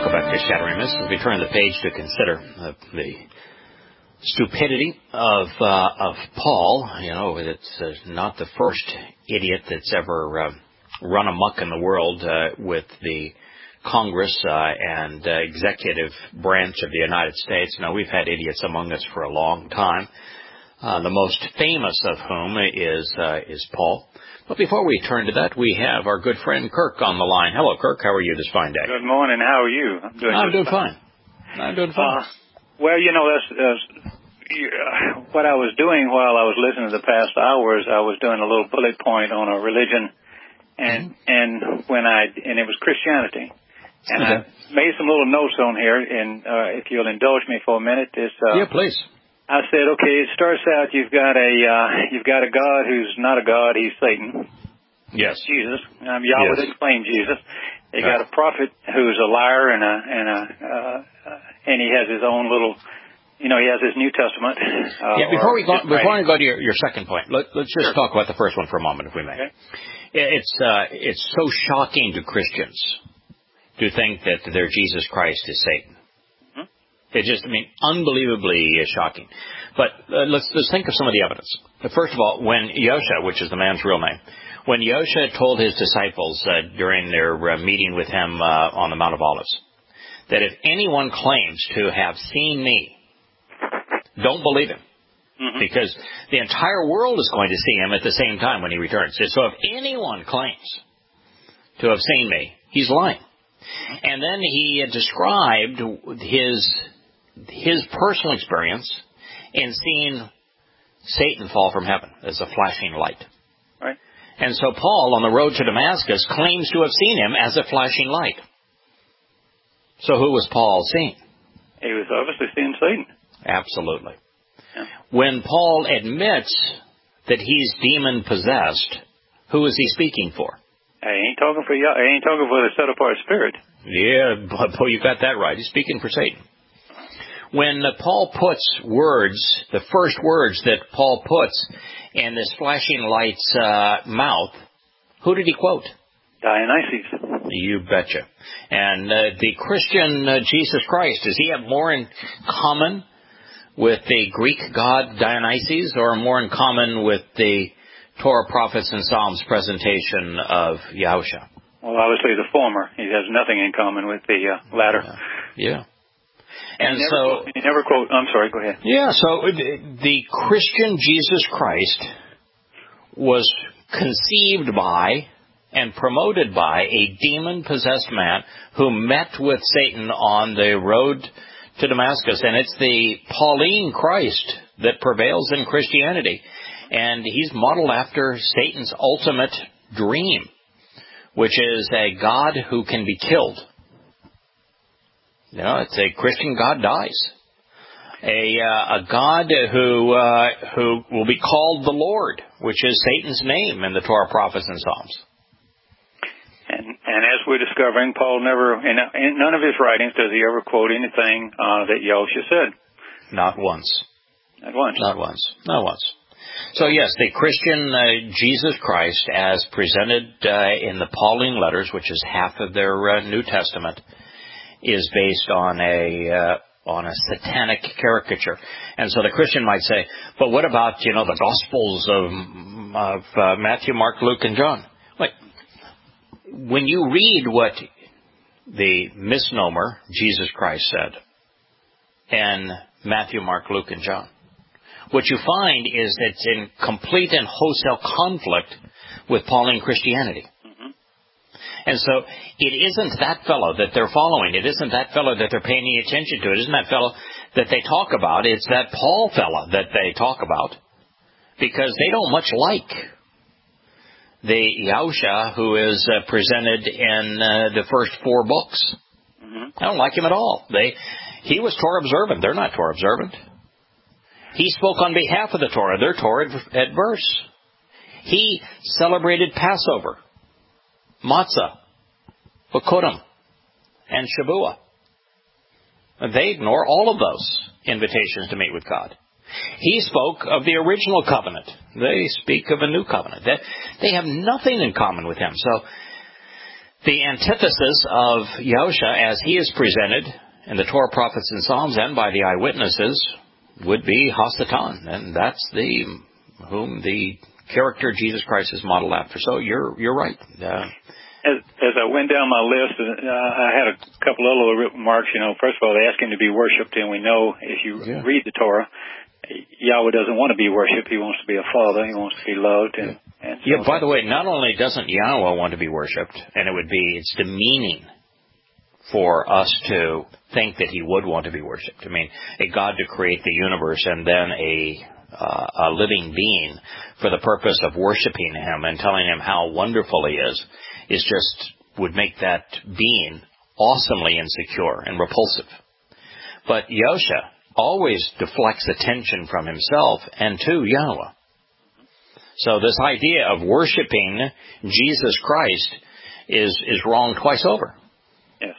Welcome back to Shattering Myths. As we turn the page to consider the stupidity of Paul. You know, it's not the first idiot that's ever run amok in the world with the Congress and executive branch of the United States. Now, we've had idiots among us for a long time. The most famous of whom is Paul. But before we turn to that, we have our good friend Kirk on the line. Hello, Kirk. How are you this fine day? Good morning. How are you? I'm doing fine. I'm doing fine. Well, you know, what I was doing while I was listening to the past hours, I was doing a little bullet point on a religion, and it was Christianity. And I made some little notes on here, and if you'll indulge me for a minute, yeah, please. I said, okay, it starts out, you've got a God who's not a God, he's Satan. Yes. Jesus. Yahweh didn't claim Jesus. You got a prophet who's a liar and he has his own little, he has his New Testament. Before we go to your second point, let's just talk about the first one for a moment, if we may. Okay. It's so shocking to Christians to think that their Jesus Christ is Satan. It's just, unbelievably shocking. But let's think of some of the evidence. First of all, when Yosha, which is the man's real name, when Yosha told his disciples during their meeting with him on the Mount of Olives, that if anyone claims to have seen me, don't believe him. Because the entire world is going to see him at the same time when he returns. So if anyone claims to have seen me, he's lying. And then he described his personal experience in seeing Satan fall from heaven as a flashing light. Right. And so Paul, on the road to Damascus, claims to have seen him as a flashing light. So who was Paul seeing? He was obviously seeing Satan. Absolutely. Yeah. When Paul admits that he's demon-possessed, who is he speaking for? He ain't talking for the set-apart spirit. Yeah, Paul, you got that right. He's speaking for Satan. When Paul puts words, the first words that Paul puts in this flashing light's mouth, who did he quote? Dionysius. You betcha. And the Christian Jesus Christ, does he have more in common with the Greek god Dionysius or more in common with the Torah, Prophets, and Psalms presentation of Yahusha? Well, obviously the former. He has nothing in common with the latter. Yeah. And he never quote. I'm sorry. Go ahead. Yeah. So the Christian Jesus Christ was conceived by and promoted by a demon-possessed man who met with Satan on the road to Damascus, and it's the Pauline Christ that prevails in Christianity, and he's modeled after Satan's ultimate dream, which is a God who can be killed. It's a Christian God dies. A God who will be called the Lord, which is Satan's name in the Torah, Prophets, and Psalms. And as we're discovering, Paul never, in none of his writings does he ever quote anything that Yahusha said. Not once. Not once. Not once. Not once. So yes, the Christian Jesus Christ, as presented in the Pauline letters, which is half of their New Testament, is based on a satanic caricature. And so the Christian might say, but what about, the Gospels of Matthew, Mark, Luke, and John? Wait, when you read what the misnomer Jesus Christ said in Matthew, Mark, Luke, and John, what you find is that it's in complete and wholesale conflict with Pauline Christianity. And so it isn't that fellow that they're following. It isn't that fellow that they're paying any attention to. It isn't that fellow that they talk about. It's that Paul fellow that they talk about, because they don't much like the Yahusha who is presented in the first 4 books. I don't like him at all. He was Torah observant. They're not Torah observant. He spoke on behalf of the Torah. They're Torah adverse. He celebrated Passover, Matzah, Bikurim, and Shavuah. They ignore all of those invitations to meet with God. He spoke of the original covenant. They speak of a new covenant. They have nothing in common with him. So The antithesis of Yahusha, as he is presented in the Torah, prophets, and Psalms, and by the eyewitnesses, would be Hasatan, and that's whom the character Jesus Christ is modeled after. So you're right. As I went down my list, I had a couple of little remarks. First of all, they ask him to be worshipped, and we know if you read the Torah, Yahweh doesn't want to be worshipped. He wants to be a father. He wants to be loved. And so by the way, not only doesn't Yahweh want to be worshipped, and it's demeaning for us to think that he would want to be worshipped. I mean, a God to create the universe and then a living being for the purpose of worshiping him and telling him how wonderful he is just would make that being awesomely insecure and repulsive. But Yahusha always deflects attention from himself and to Yahweh. So this idea of worshiping Jesus Christ is wrong twice over. Yes.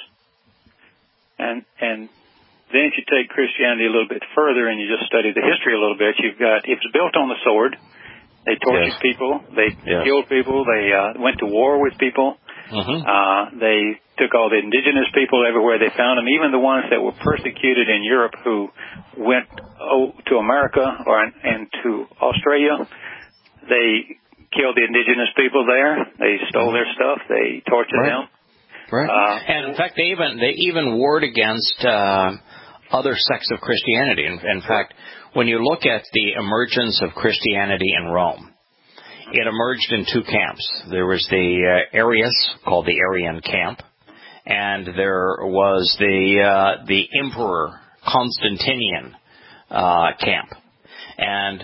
And then if you take Christianity a little bit further and you just study the history a little bit, you've got, it was built on the sword. They tortured people. They killed people. They went to war with people. They took all the indigenous people everywhere they found them, even the ones that were persecuted in Europe who went to America and to Australia. They killed the indigenous people there. They stole their stuff. They tortured them. Right. And in fact, they even warred against other sects of Christianity. In fact, when you look at the emergence of Christianity in Rome, it emerged in two camps. There was the Arius, called the Arian camp, and there was the Emperor Constantinian camp. And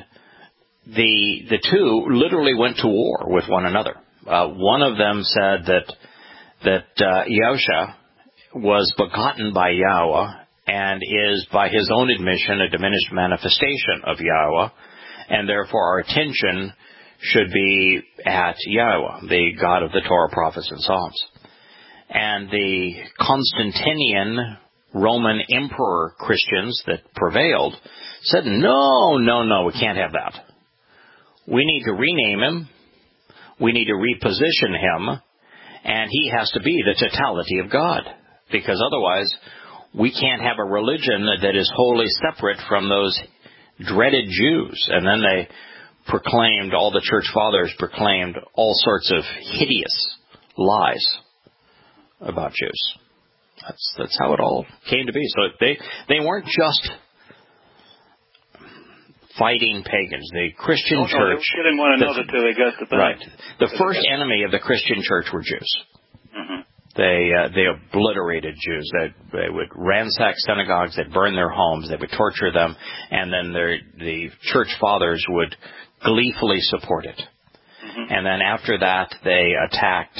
the two literally went to war with one another. One of them said that Yahusha was begotten by Yahweh and is, by his own admission, a diminished manifestation of Yahweh, and therefore our attention should be at Yahweh, the God of the Torah, prophets, and Psalms. And the Constantinian Roman emperor Christians that prevailed said, no, we can't have that. We need to rename him, we need to reposition him, and he has to be the totality of God, because otherwise we can't have a religion that is wholly separate from those dreaded Jews. And then they proclaimed, all the church fathers proclaimed all sorts of hideous lies about Jews. That's how it all came to be. So they weren't just fighting pagans. The Christian church... They didn't want to know that they got the thing. Right. The first enemy of the Christian church were Jews. They obliterated Jews. They would ransack synagogues, they'd burn their homes, they would torture them, and then the church fathers would gleefully support it. And then after that, they attacked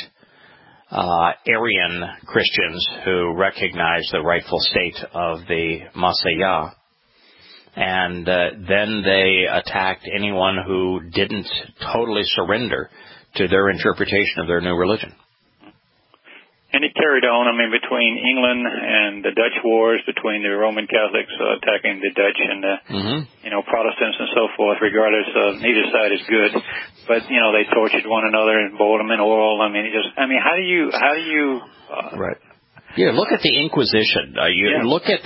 Arian Christians who recognized the rightful state of the Messiah. And then they attacked anyone who didn't totally surrender to their interpretation of their new religion. And it carried on, between England and the Dutch wars, between the Roman Catholics attacking the Dutch and the, Protestants and so forth, regardless of neither side is good. But, they tortured one another and boiled them in oil. How do you... Right. Yeah, look at the Inquisition. Look at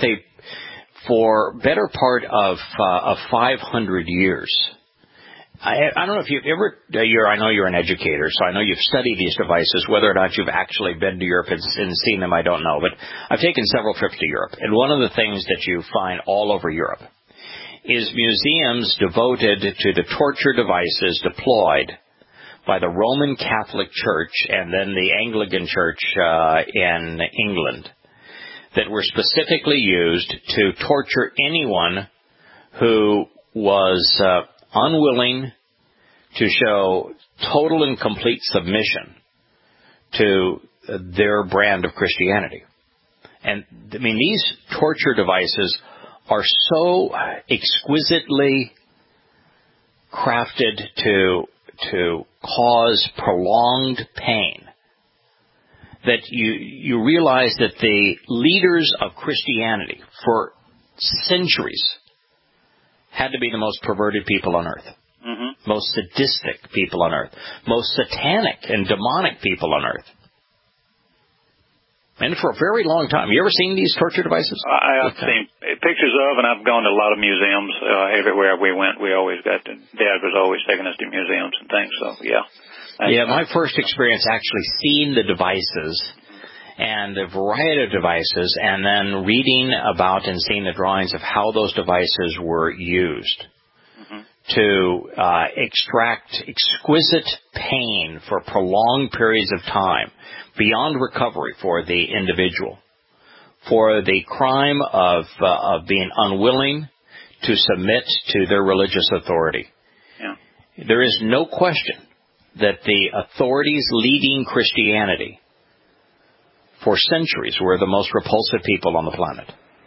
for better part of 500 years. I don't know if you've ever, I know you're an educator, so I know you've studied these devices. Whether or not you've actually been to Europe and seen them, I don't know. But I've taken several trips to Europe. And one of the things that you find all over Europe is museums devoted to the torture devices deployed by the Roman Catholic Church and then the Anglican Church in England that were specifically used to torture anyone who was unwilling to show total and complete submission to their brand of Christianity. And, these torture devices are so exquisitely crafted to cause prolonged pain that you realize that the leaders of Christianity for centuries had to be the most perverted people on earth, most sadistic people on earth, most satanic and demonic people on earth. And for a very long time. You ever seen these torture devices? I've seen pictures of, and I've gone to a lot of museums. Everywhere we went, Dad was always taking us to museums and things, so yeah. Yeah, my first experience actually seeing the devices and the variety of devices, and then reading about and seeing the drawings of how those devices were used to extract exquisite pain for prolonged periods of time beyond recovery for the individual, for the crime of being unwilling to submit to their religious authority. Yeah. There is no question that the authorities leading Christianity for centuries were the most repulsive people on the planet.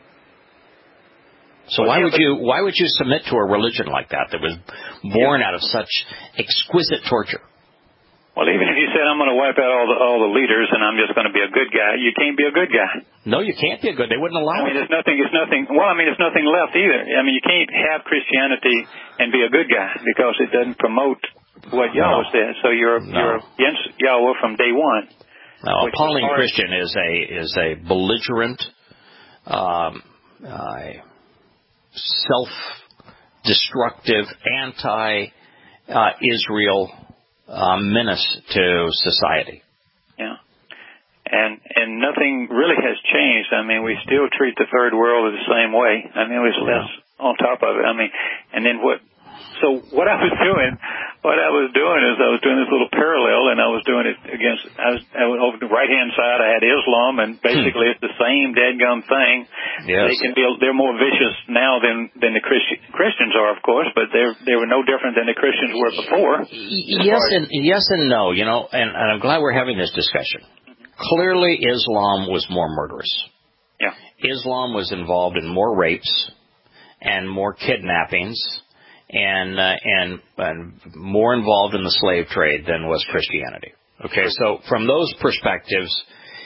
So why would you submit to a religion like that was born out of such exquisite torture? Well, even if you said I'm going to wipe out all the leaders and I'm just going to be a good guy, you can't be a good guy. No, you can't be a good. They wouldn't allow it. It's nothing. Well, it's nothing left either. You can't have Christianity and be a good guy because it doesn't promote what Yahweh said. So you're against Yahweh from day one. No, a Pauline Christian is a belligerent, self-destructive, anti-Israel menace to society. Yeah. And nothing really has changed. We still treat the third world the same way. It was less on top of it. And then what? So what I was doing is I was doing this little parallel, and I was doing it against. I was over the right hand side. I had Islam, and basically it's the same dadgum thing. Yes. They're more vicious now than the Christians are, of course, but they were no different than the Christians were before. Yes and no. And I'm glad we're having this discussion. Clearly, Islam was more murderous. Yeah. Islam was involved in more rapes and more kidnappings. And more involved in the slave trade than was Christianity. Okay, so from those perspectives,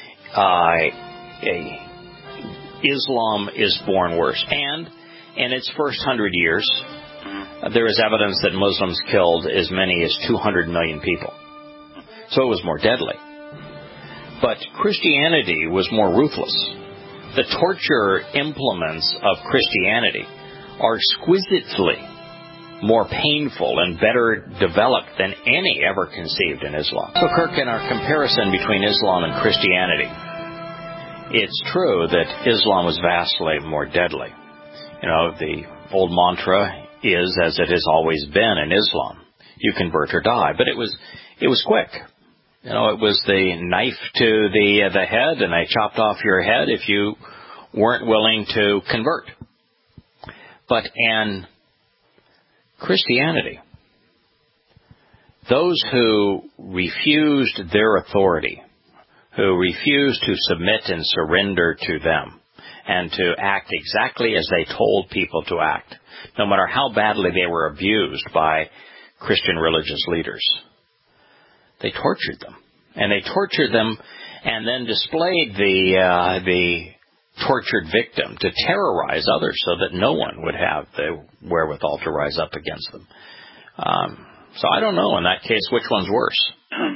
Islam is born worse. And in its first 100 years, there is evidence that Muslims killed as many as 200 million people. So it was more deadly. But Christianity was more ruthless. The torture implements of Christianity are exquisitely more painful and better developed than any ever conceived in Islam. So, Kirk, in our comparison between Islam and Christianity, it's true that Islam was vastly more deadly. The old mantra is, as it has always been in Islam, you convert or die. But it was quick. It was the knife to the head, and they chopped off your head if you weren't willing to convert. But in Christianity, those who refused their authority, who refused to submit and surrender to them, and to act exactly as they told people to act, no matter how badly they were abused by Christian religious leaders, they tortured them. And they tortured them and then displayed the tortured victim to terrorize others so that no one would have the wherewithal to rise up against them. So I don't know in that case which one's worse.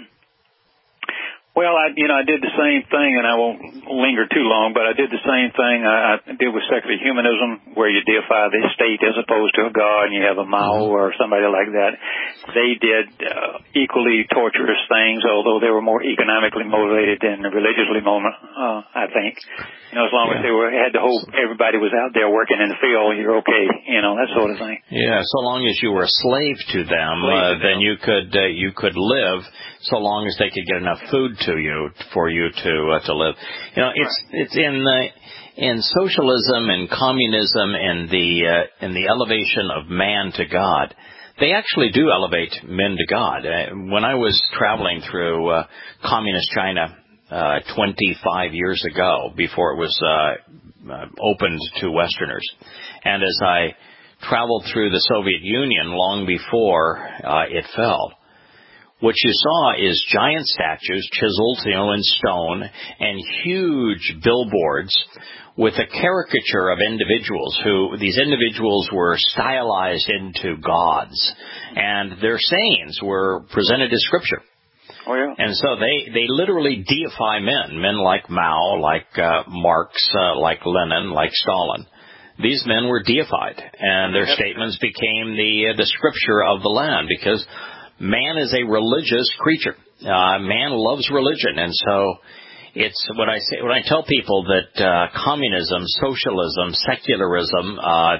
Well, I did the same thing, and I won't linger too long, but I did the same thing I did with secular humanism, where you deify the state as opposed to a god, and you have a Mao or somebody like that. They did equally torturous things, although they were more economically motivated than religiously motivated, I think. As long as they had to hope everybody was out there working in the field, you're okay, that sort of thing. Yeah, so long as you were a slave to them, then you could live, so long as they could get enough food to you for you to live. It's in socialism and communism and the elevation of man to God. They actually do elevate men to God. When I was traveling through communist China 25 years ago, before it was opened to Westerners, and as I traveled through the Soviet Union long before it fell, what you saw is giant statues chiseled, in stone, and huge billboards with a caricature of individuals these individuals were stylized into gods, and their sayings were presented as scripture. Oh, yeah. And so they literally deify men like Mao, like Marx, like Lenin, like Stalin. These men were deified, and their statements became the scripture of the land, because man is a religious creature. Man loves religion, and so it's when I tell people that communism, socialism, secularism,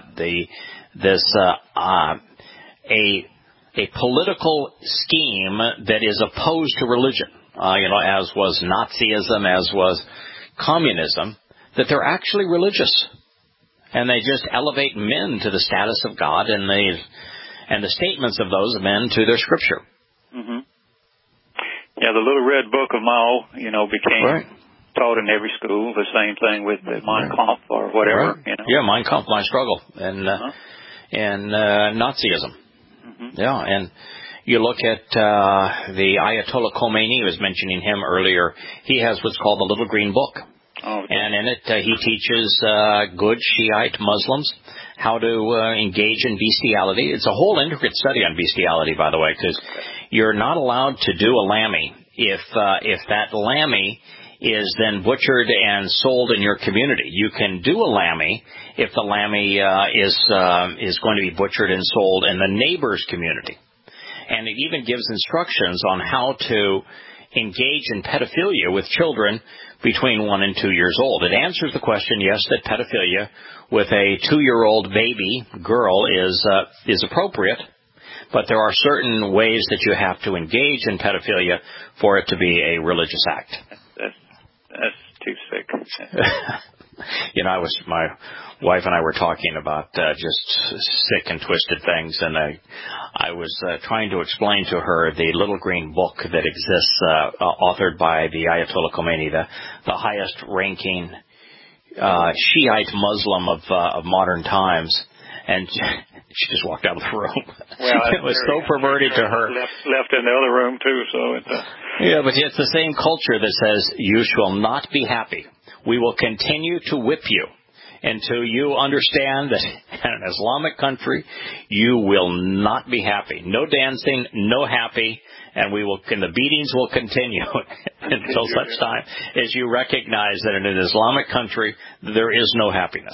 a political scheme that is opposed to religion, as was Nazism, as was communism, that they're actually religious, and they just elevate men to the status of God, and the statements of those men to their scripture. Mm-hmm. Yeah, the little red book of Mao, became taught in every school. The same thing with the Mein Kampf or whatever. Right. Yeah, Mein Kampf, My Struggle, and Nazism. Mm-hmm. Yeah, and you look at the Ayatollah Khomeini, I was mentioning him earlier. He has what's called the Little Green Book. Oh, okay. And in it, he teaches good Shiite Muslims how to engage in bestiality. It's a whole intricate study on bestiality, by the way, because you're not allowed to do a lammy if that lammy is then butchered and sold in your community. You can do a lammy if the lammy is going to be butchered and sold in the neighbor's community. And it even gives instructions on how to engage in pedophilia with children between 1 and 2 years old. It answers the question, yes, that pedophilia with a 2-year-old baby girl is appropriate, but there are certain ways that you have to engage in pedophilia for it to be a religious act. That's too sick. My wife and I were talking about just sick and twisted things, and I was trying to explain to her the Little Green Book that exists, authored by the Ayatollah Khomeini, the highest ranking Shiite Muslim of modern times, and she just walked out of the room. Well, it was so perverted to her. Left in the other room too, so it's. Yeah, but it's the same culture that says, you shall not be happy. We will continue to whip you until you understand that in an Islamic country, you will not be happy. No dancing, no happy, and the beatings will continue until such time as you recognize that in an Islamic country, there is no happiness.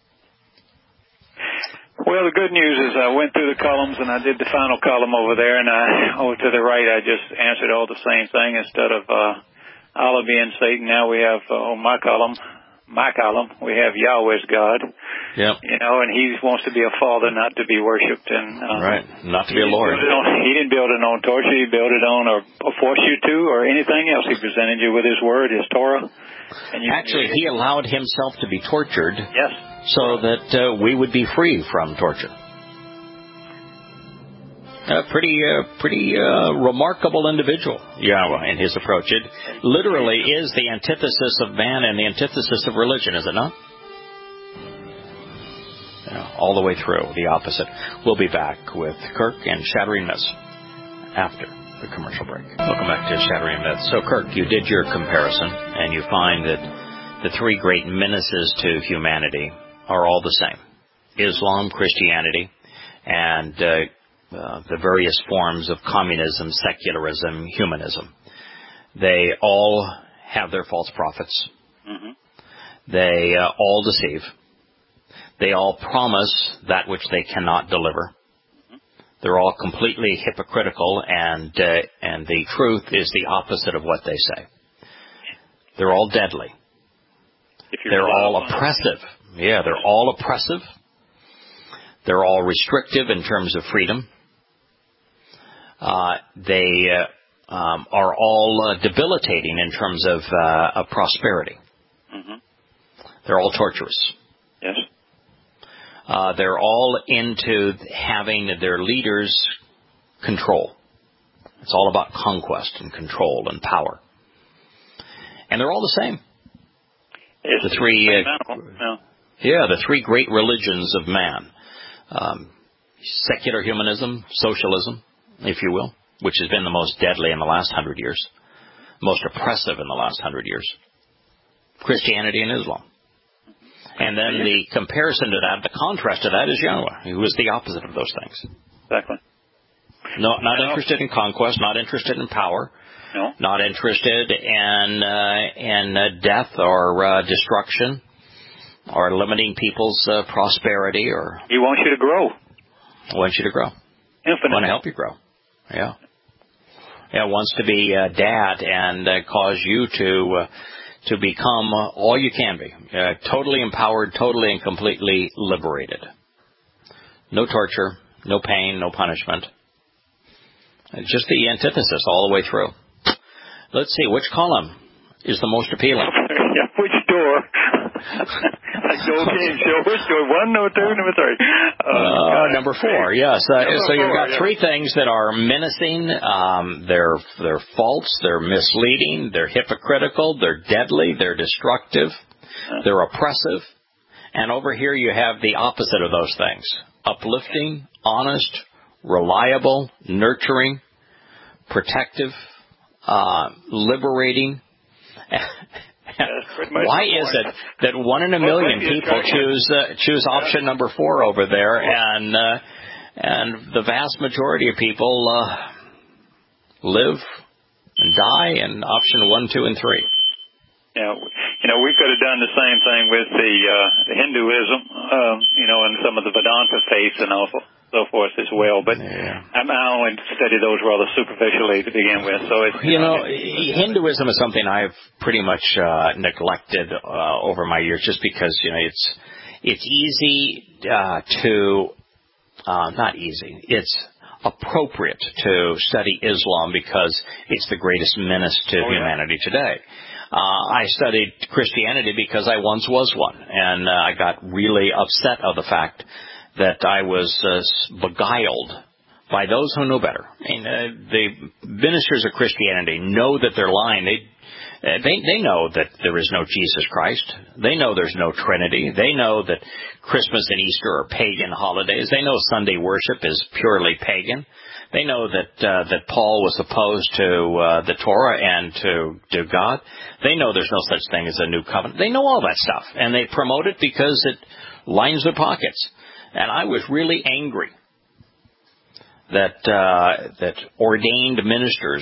Well, the good news is I went through the columns and I did the final column over there, and over to the right I just answered all the same thing. Instead of Allah being Satan, now we have on my column, we have Yahweh's God. Yep. And He wants to be a father, not to be worshipped, and right, not to be a Lord. He didn't build it on torture. He built it on or force you to, or anything else. He presented you with His Word, His Torah. And actually, He allowed Himself to be tortured. Yes. So that we would be free from torture. A pretty remarkable individual, Yahweh, in his approach. It literally is the antithesis of man and the antithesis of religion, is it not? All the way through, the opposite. We'll be back with Kirk and Shattering Myths after the commercial break. Welcome back to Shattering Myths. So, Kirk, you did your comparison, and you find that the three great menaces to humanity are all the same. Islam, Christianity, and the various forms of communism, secularism, humanism. They all have their false prophets. Mm-hmm. They all deceive. They all promise that which they cannot deliver. Mm-hmm. They're all completely hypocritical, and the truth is the opposite of what they say. They're all deadly. They're all oppressive. Yeah, they're all oppressive. They're all restrictive in terms of freedom. They are all debilitating in terms of prosperity. Mm-hmm. They're all torturous. Yes. They're all into having their leaders control. It's all about conquest and control and power. And they're all the same. It's the three, the three great religions of man. Secular humanism, socialism, if you will, which has been the most deadly in the last 100 years, most oppressive in the last 100 years. Christianity and Islam. And then the comparison to that, the contrast to that is Yahweh, who is the opposite of those things. Exactly. No, not interested in conquest, not interested in power, No. Not interested in death or destruction or limiting people's prosperity. Or he wants you to grow. Wants you to grow. Infinitely. Want to help you grow. Yeah. Yeah, wants to be dad and cause you to become all you can be. Totally empowered, totally and completely liberated. No torture, no pain, no punishment. Just the antithesis all the way through. Let's see, which column is the most appealing? Yeah, which door? Okay, so which door? 1, number 2, number 3. Number 4, yes. So you've got 3 things that are menacing. They're false, they're misleading, they're hypocritical, they're deadly, they're destructive, they're oppressive. And over here you have the opposite of those things. Uplifting, honest, reliable, nurturing, protective, liberating. Why is it that 1 in a million people choose option number 4 over there, and the vast majority of people live and die in option 1, 2, and 3? Yeah, we could have done the same thing with the Hinduism, and some of the Vedanta faiths and so forth as well. But I only studied those rather superficially to begin with. So Hinduism is something I've pretty much neglected over my years, just because it's easy to not easy. It's appropriate to study Islam because it's the greatest menace to humanity today. I studied Christianity because I once was one, and I got really upset of the fact that I was beguiled by those who know better. The ministers of Christianity know that they're lying. They know that there is no Jesus Christ. They know there's no Trinity. They know that Christmas and Easter are pagan holidays. They know Sunday worship is purely pagan. They know that Paul was opposed to the Torah and to God. They know there's no such thing as a new covenant. They know all that stuff, and they promote it because it lines their pockets. And I was really angry that ordained ministers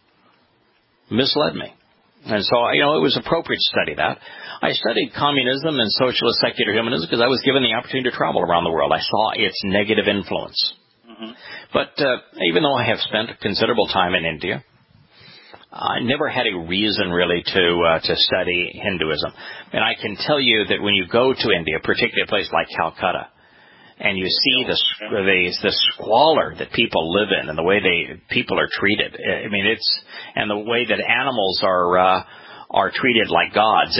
misled me. And so, it was appropriate to study that. I studied communism and socialist secular humanism because I was given the opportunity to travel around the world. I saw its negative influence. Mm-hmm. But even though I have spent considerable time in India, I never had a reason really to study Hinduism. And I can tell you that when you go to India, particularly a place like Calcutta, and you see the squalor that people live in and the way people are treated. And the way that animals are treated like gods.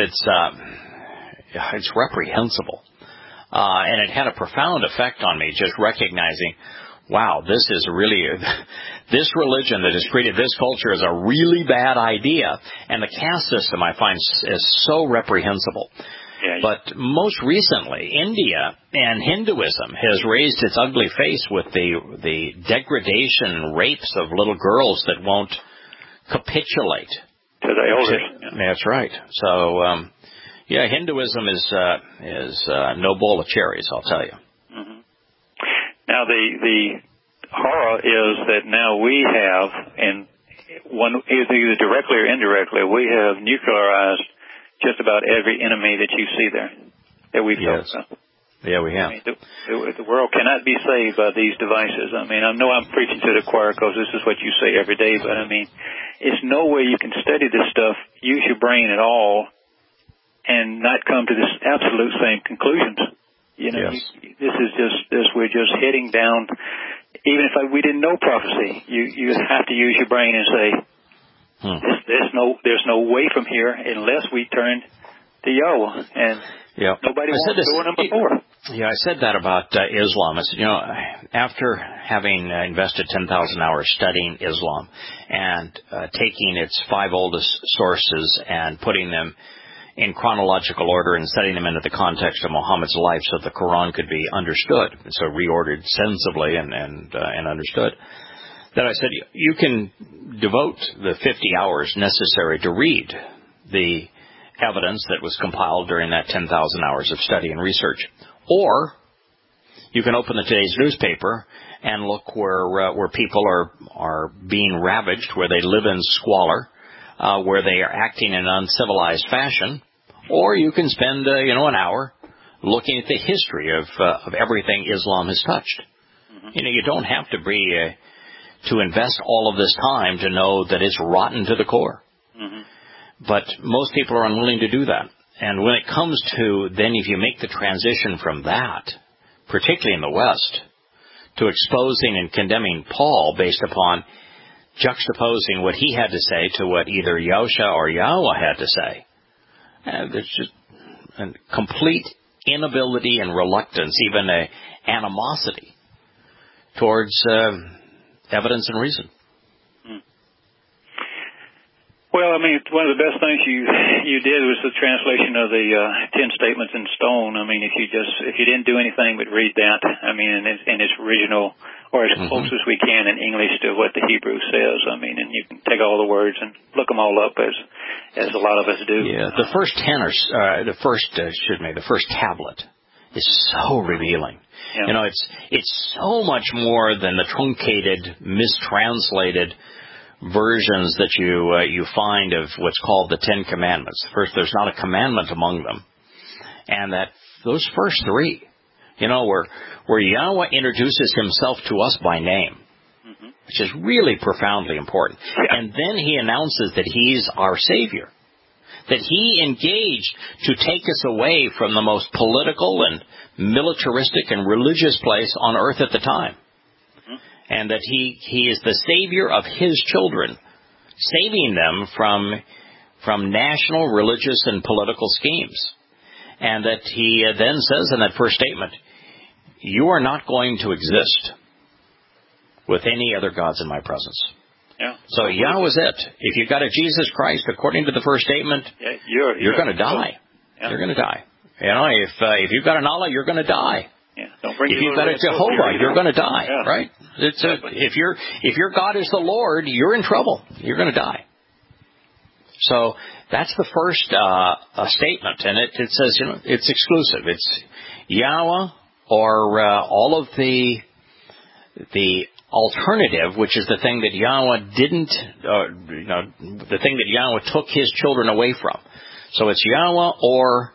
It's reprehensible. And it had a profound effect on me, just recognizing, wow, this is really, this religion that has created this culture is a really bad idea. And the caste system, I find, is so reprehensible. Yeah. But most recently, India and Hinduism has raised its ugly face with the degradation and rapes of little girls that won't capitulate to the elders. That's right. So, Hinduism is no bowl of cherries, I'll tell you. Mm-hmm. Now, the horror is that now we have, either directly or indirectly, we have nuclearized just about every enemy that you see there that we've talked about. Yeah, we have. The world cannot be saved by these devices. I know I'm preaching to the choir because this is what you say every day, but it's no way you can study this stuff, use your brain at all, and not come to this absolute same conclusions. Yes. We're just heading down. Even if we didn't know prophecy, you have to use your brain and say, There's no way from here unless we turn to Yahweh, and nobody wants door number 4. Yeah, I said that about Islam. I said, after having invested 10,000 hours studying Islam and taking its 5 oldest sources and putting them in chronological order and setting them into the context of Muhammad's life so the Quran could be understood, so reordered sensibly and understood, that I said, you can devote the 50 hours necessary to read the evidence that was compiled during that 10,000 hours of study and research. Or You can open today's newspaper and look where people are being ravaged, where they live in squalor, where they are acting in uncivilized fashion, or you can spend an hour looking at the history of everything Islam has touched. You don't have to to invest all of this time to know that it's rotten to the core. But most people are unwilling to do that. And when it comes to then, if you make the transition from that, particularly in the West, to exposing and condemning Paul based upon juxtaposing what he had to say to what either Yahusha or Yahweh had to say, there's just a complete inability and reluctance, even an animosity towards evidence and reason. Well, I mean, one of the best things you did was the translation of the 10 statements in stone. I mean, if you didn't do anything but read that, I mean, in its original, or as close as we can in English to what the Hebrew says. I mean, and you can take all the words and look them all up as a lot of us do. Yeah, the first 10 are the first tablet is so revealing. Yeah. It's so much more than the truncated, mistranslated versions that you find of what's called the 10 Commandments. First, there's not a commandment among them. And that those first 3, where Yahweh introduces himself to us by name, which is really profoundly important. Yeah. And then he announces that he's our Savior, that he engaged to take us away from the most political and militaristic and religious place on earth at the time. And that he is the Savior of his children, saving them from national, religious, and political schemes. And that he then says in that first statement, you are not going to exist with any other gods in my presence. Yeah. So Yahweh's it. If you've got a Jesus Christ, according to the first statement, you're going to die. Yeah. You're going to die. If you've got an Allah, you're going to die. Yeah. If you've got a Jehovah, you're going to die, right? If your God is the Lord, you're in trouble. You're going to die. So that's the first statement, and it says it's exclusive. It's Yahweh or all of the alternative, which is the thing that Yahweh didn't, the thing that Yahweh took his children away from. So it's Yahweh or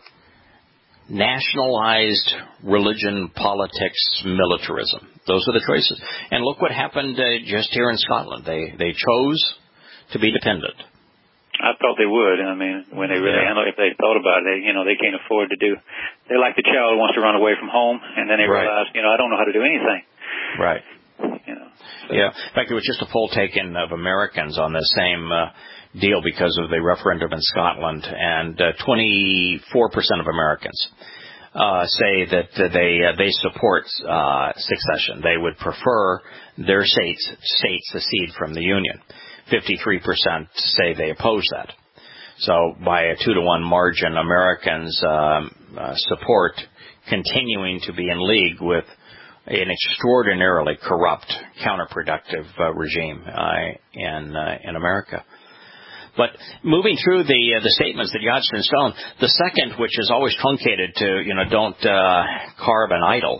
nationalized religion, politics, militarism. Those are the choices. And look what happened just here in Scotland. They chose to be dependent. I thought they would. I mean, when they really handle it, if they thought about it, they can't afford to do. They're like the child who wants to run away from home, and then they realize, I don't know how to do anything. Right. Yeah. In fact, there was just a poll taken of Americans on the same deal because of the referendum in Scotland, and 24% of Americans say that they support succession. They would prefer their states secede from the Union. 53% say they oppose that. So by a 2-to-1 margin, Americans support continuing to be in league with an extraordinarily corrupt, counterproductive regime in America. But moving through the statements that Yah's in stone, the second, which is always truncated to, don't carve an idol,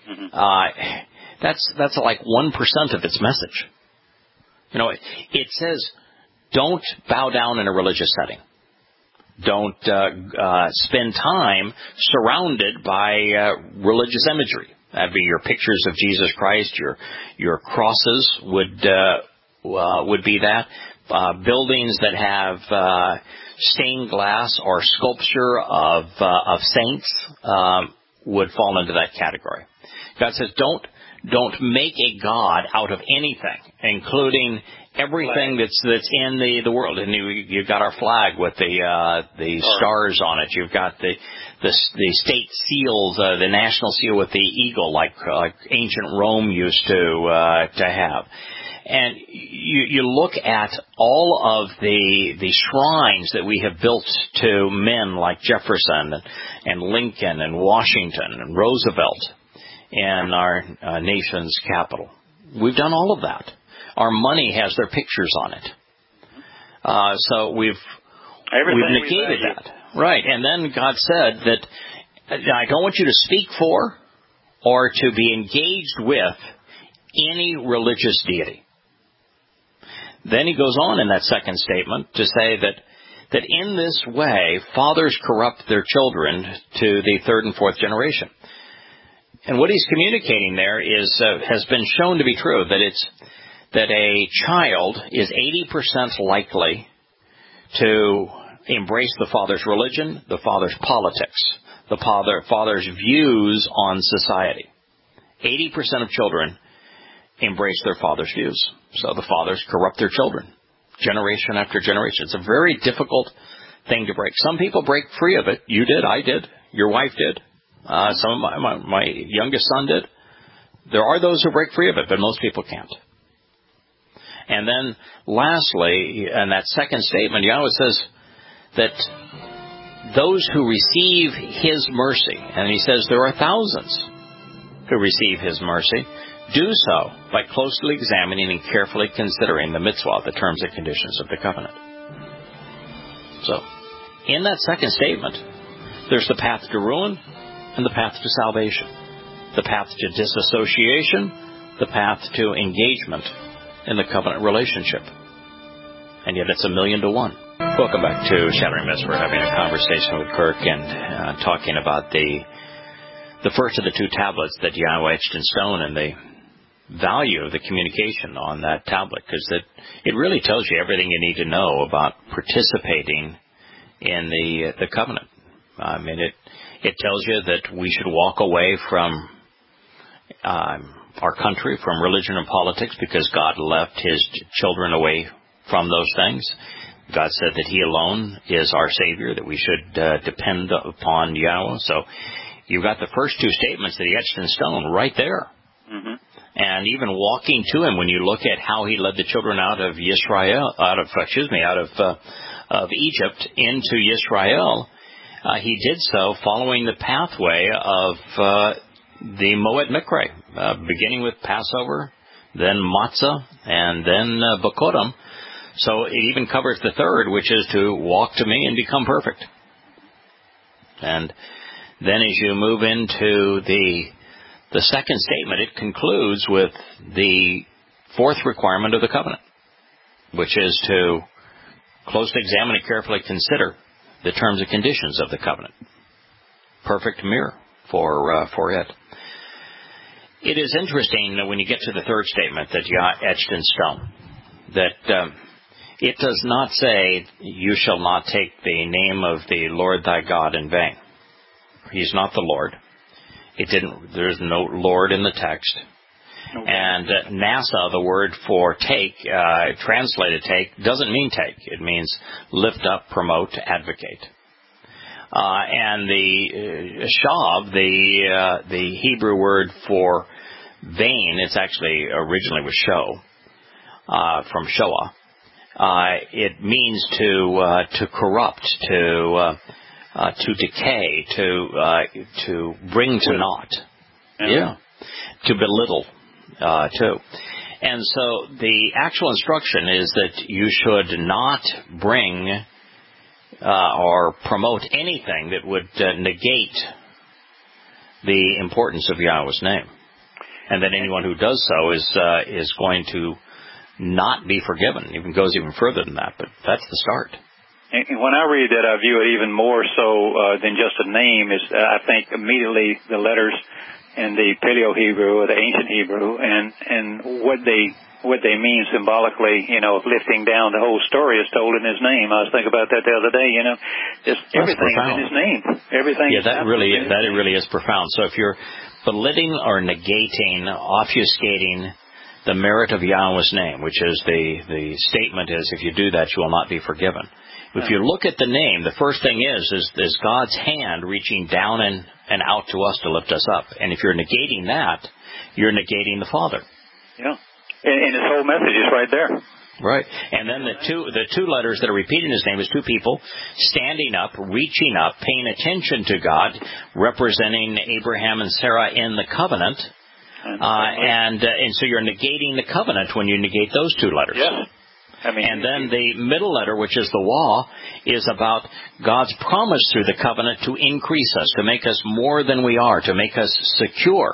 that's like 1% of its message. It says, don't bow down in a religious setting. Don't spend time surrounded by religious imagery. That'd be your pictures of Jesus Christ. Your crosses would be that. Buildings that have stained glass or sculpture of saints would fall into that category. God says, don't make a god out of anything, including everything that's in the world. And you've got our flag with the stars on it. You've got the state seals, the national seal with the eagle, like ancient Rome used to have. And you look at all of the shrines that we have built to men like Jefferson and Lincoln and Washington and Roosevelt in our nation's capital. We've done all of that. Our money has their pictures on it. So we've negated that. Right. And then God said that I don't want you to speak for or to be engaged with any religious deity. Then he goes on in that second statement to say that in this way, fathers corrupt their children to the third and fourth generation. And what he's communicating there has been shown to be true, that a child is 80% likely to embrace the father's religion, the father's politics, the father's views on society. 80% of children embrace their father's views. So the fathers corrupt their children, generation after generation. It's a very difficult thing to break. Some people break free of it. You did, I did, your wife did. Some of my youngest son did. There are those who break free of it, but most people can't. And then, lastly, in that second statement, Yahweh says that those who receive His mercy, and He says there are thousands who receive His mercy, do so by closely examining and carefully considering the mitzvah, the terms and conditions of the covenant. So, in that second statement, there's the path to ruin and the path to salvation, the path to disassociation, the path to engagement in the covenant relationship. And yet it's 1,000,000 to 1. Welcome back to Shattering Myths. We're having a conversation with Kirk and talking about the first of the two tablets that Yahweh etched in stone and the value of the communication on that tablet, because it really tells you everything you need to know about participating in the covenant. I mean, it tells you that we should walk away from our country, from religion and politics, because God left His children away from those things. God said that He alone is our Savior, that we should depend upon Yahweh. So you've got the first two statements that He etched in stone right there. Mm-hmm. And even walking to Him, when you look at how He led the children out of Egypt into Yisrael, He did so following the pathway of the Moed Mikre, beginning with Passover, then Matzah, and then Bakodim. So it even covers the third, which is to walk to Me and become perfect. And then as you move into the second statement, it concludes with the fourth requirement of the covenant, which is to closely examine and carefully consider the terms and conditions of the covenant. Perfect mirror for it. It is interesting when you get to the third statement that Yah etched in stone, that it does not say, "You shall not take the name of the Lord thy God in vain." He's not the Lord. There's no Lord in the text. Okay. And NASA, the word for take, translated take, doesn't mean take. It means lift up, promote, advocate. And the shav, the Hebrew word for vain, it's actually originally was show, from shoah. It means to corrupt, to decay, to bring to naught. Yeah. To belittle, too. And so the actual instruction is that you should not bring or promote anything that would negate the importance of Yahweh's name. And that anyone who does so is going to not be forgiven. Even goes even further than that, but that's the start. And when I read that, I view it even more so than just a name. I think immediately the letters in the Paleo-Hebrew or the ancient Hebrew and what they mean symbolically, of lifting down. The whole story is told in His name. I was thinking about that the other day, just everything is in His name. Everything. Yeah, that really is profound. So if you're belittling or negating, obfuscating the merit of Yahweh's name, which is the statement is, if you do that, you will not be forgiven. If you look at the name, the first thing is God's hand reaching down and out to us to lift us up. And if you're negating that, you're negating the Father. Yeah. And His whole message is right there. Right. And then the two letters that are repeating His name is two people standing up, reaching up, paying attention to God, representing Abraham and Sarah in the covenant. And so you're negating the covenant when you negate those two letters. Yes. And then the middle letter, which is the Waw, is about God's promise through the covenant to increase us, to make us more than we are, to make us secure,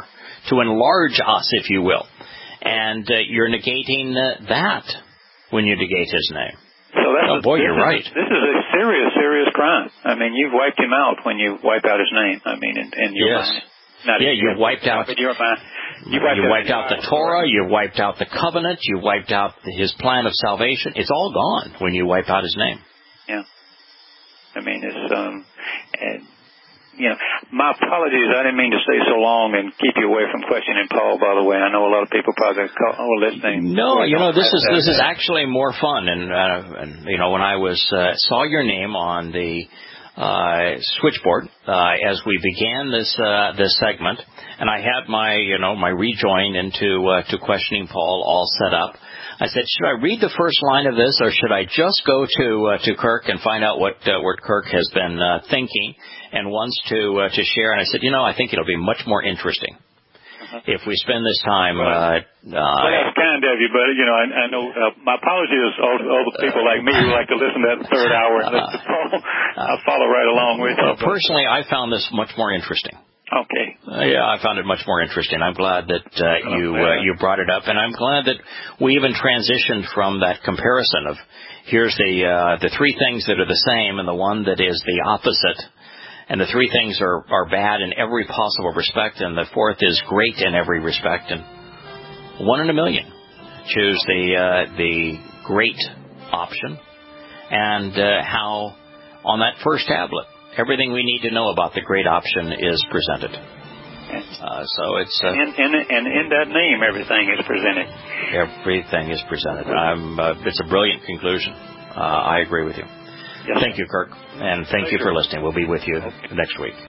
to enlarge us, if you will. And you're negating that when you negate his name. So you're right. This is a serious, serious crime. I mean, you've wiped him out when you wipe out his name. I mean, in your mind. You've wiped out. You wiped out the Torah. You wiped out the covenant. You wiped out his plan of salvation. It's all gone when you wipe out his name. Yeah. I mean, it's my apologies. I didn't mean to stay so long and keep you away from questioning Paul. By the way, I know a lot of people probably are listening. No, this is actually more fun. And when I saw your name on the switchboard as we began this segment, and I had my rejoin into questioning Paul all set up. I said, should I read the first line of this, or should I just go to Kirk and find out what Kirk has been thinking and wants to share? And I said, I think it'll be much more interesting if we spend this time. Well, that's kind of you, but I know. My apologies to all the people like me who like to listen to that third hour. I'll follow right along with you. Personally, I found this much more interesting. Okay. I found it much more interesting. I'm glad that you brought it up, and I'm glad that we even transitioned from that comparison of here's the three things that are the same and the one that is the opposite, and the three things are bad in every possible respect, and the fourth is great in every respect, and 1 in a million. Choose the great option, and how on that first tablet, everything we need to know about the great option is presented. So it's and in that name, everything is presented. Everything is presented. It's a brilliant conclusion. I agree with you. Yes. Thank you, Kirk, and thank you for listening. We'll be with you next week.